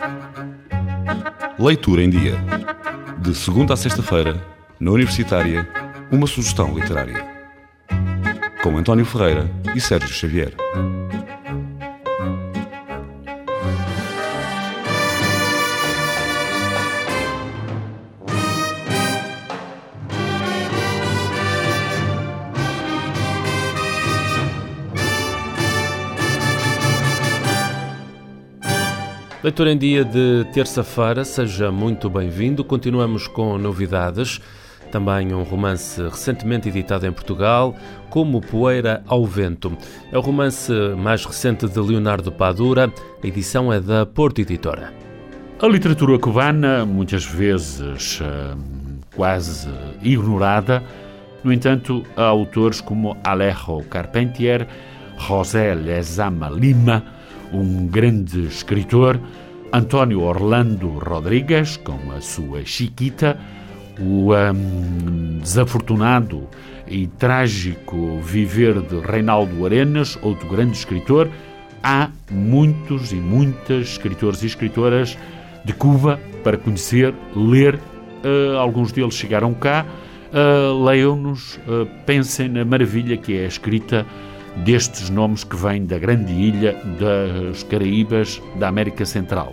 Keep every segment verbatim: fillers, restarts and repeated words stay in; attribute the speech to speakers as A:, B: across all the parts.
A: Leitura em Dia. De segunda a sexta-feira, na Universitária, uma sugestão literária. Com António Ferreira e Sérgio Xavier.
B: Leitura em Dia de terça-feira, seja muito bem-vindo. Continuamos com novidades. Também um romance recentemente editado em Portugal, Como Poeira ao Vento. É o romance mais recente de Leonardo Padura. A edição é da Porto Editora.
C: A literatura cubana, muitas vezes quase ignorada, no entanto, há autores como Alejo Carpentier, José Lezama Lima, um grande escritor, António Orlando Rodrigues, com a sua Chiquita, o um, desafortunado e trágico viver de Reinaldo Arenas, outro grande escritor. Há muitos e muitas escritores e escritoras de Cuba para conhecer, ler. Uh, alguns deles chegaram cá. Uh, leiam-nos, uh, pensem na maravilha que é a escrita destes nomes que vêm da grande ilha das Caraíbas, da América Central.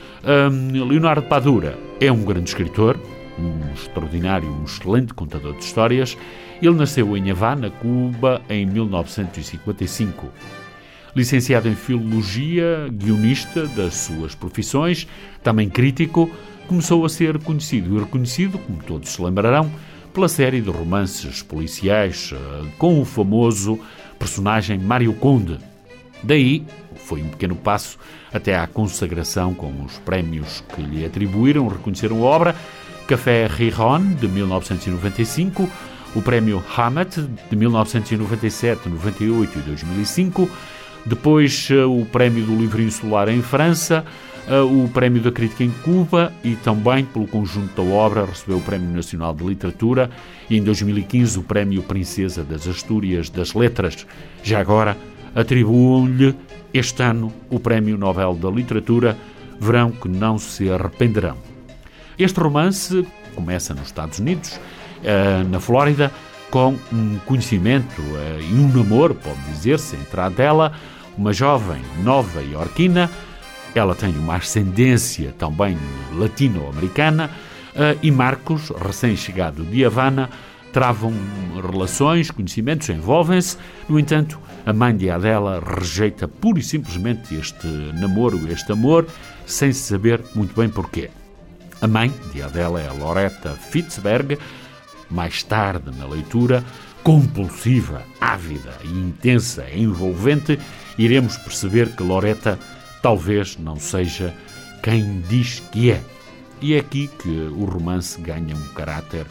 C: Um, Leonardo Padura é um grande escritor, um extraordinário, um excelente contador de histórias. Ele nasceu em Havana, Cuba, em mil novecentos e cinquenta e cinco. Licenciado em Filologia, guionista das suas profissões, também crítico, começou a ser conhecido e reconhecido, como todos se lembrarão, pela série de romances policiais com o famoso personagem Mário Conde. Daí foi um pequeno passo até à consagração com os prémios que lhe atribuíram, reconheceram a obra: Café Rijon, de mil novecentos e noventa e cinco, o prémio Hamet, de mil novecentos e noventa e sete, noventa e oito e dois mil e cinco, depois o prémio do Livro Insular em França, o prémio da Crítica em Cuba e também, pelo conjunto da obra, recebeu o Prémio Nacional de Literatura e, em dois mil e quinze, o Prémio Princesa das Astúrias das Letras. Já agora, atribuam-lhe este ano o Prémio Nobel da Literatura. Verão que não se arrependerão. Este romance começa nos Estados Unidos, na Flórida, com um conhecimento e um namoro, pode dizer-se, entre a Adela, uma jovem nova-iorquina. Ela tem uma ascendência também latino-americana, uh, e Marcos, recém-chegado de Havana, travam relações, conhecimentos, envolvem-se. No entanto, a mãe de Adela rejeita pura e simplesmente este namoro, este amor, sem saber muito bem porquê. A mãe de Adela é a Loretta Fitzberg. Mais tarde, na leitura, compulsiva, ávida e intensa, envolvente, iremos perceber que Loretta talvez não seja quem diz que é. E é aqui que o romance ganha um caráter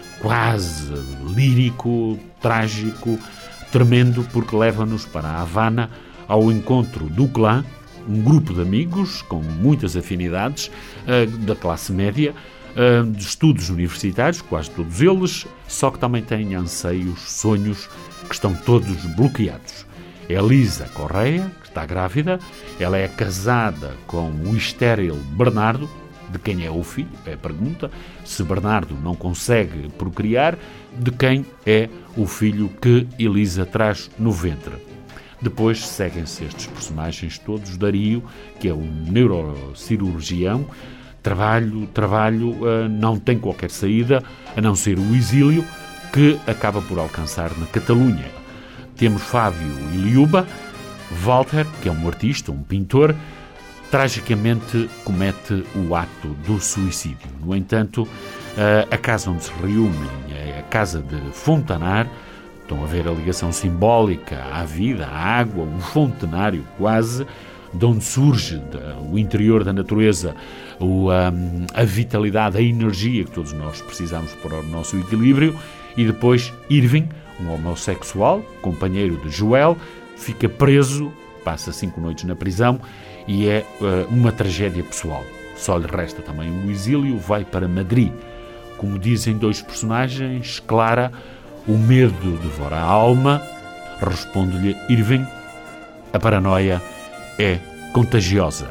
C: quase lírico, trágico, tremendo, porque leva-nos para a Havana, ao encontro do clã, um grupo de amigos com muitas afinidades, uh, da classe média, uh, de estudos universitários, quase todos eles, só que também têm anseios, sonhos que estão todos bloqueados. É Lisa Correia, que está grávida. Ela é casada com o estéril Bernardo. De quem é o filho? É a pergunta. Se Bernardo não consegue procriar, de quem é o filho que Elisa traz no ventre? Depois seguem-se estes personagens todos. Dario, que é um neurocirurgião. Trabalho, trabalho, uh, não tem qualquer saída, a não ser o exílio, que acaba por alcançar na Catalunha. Temos Fábio e Liuba. Walter, que é um artista, um pintor, tragicamente comete o ato do suicídio. No entanto, a casa onde se reúnem é a casa de Fontanar. Estão a ver a ligação simbólica à vida, à água, um fontenário quase, de onde surge o interior da natureza o, um, a vitalidade, a energia que todos nós precisamos para o nosso equilíbrio. E depois Irving, um homossexual, companheiro de Joel, fica preso, passa cinco noites na prisão e é uh, uma tragédia pessoal. Só lhe resta também o exílio, vai para Madrid. Como dizem dois personagens, Clara, o medo devora a alma, responde-lhe Irving, a paranoia é contagiosa.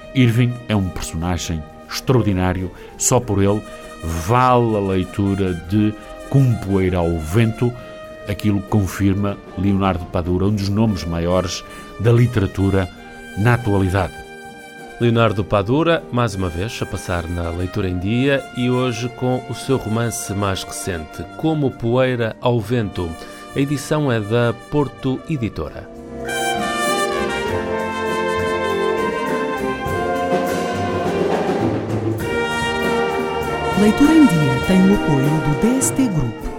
C: Irving é um personagem extraordinário, só por ele vale a leitura de Como Poeira ao Vento. Aquilo confirma Leonardo Padura, um dos nomes maiores da literatura na atualidade.
B: Leonardo Padura, mais uma vez, a passar na Leitura em Dia e hoje com o seu romance mais recente, Como Poeira ao Vento. A edição é da Porto Editora.
D: Leitura em Dia tem o apoio do D S T Group.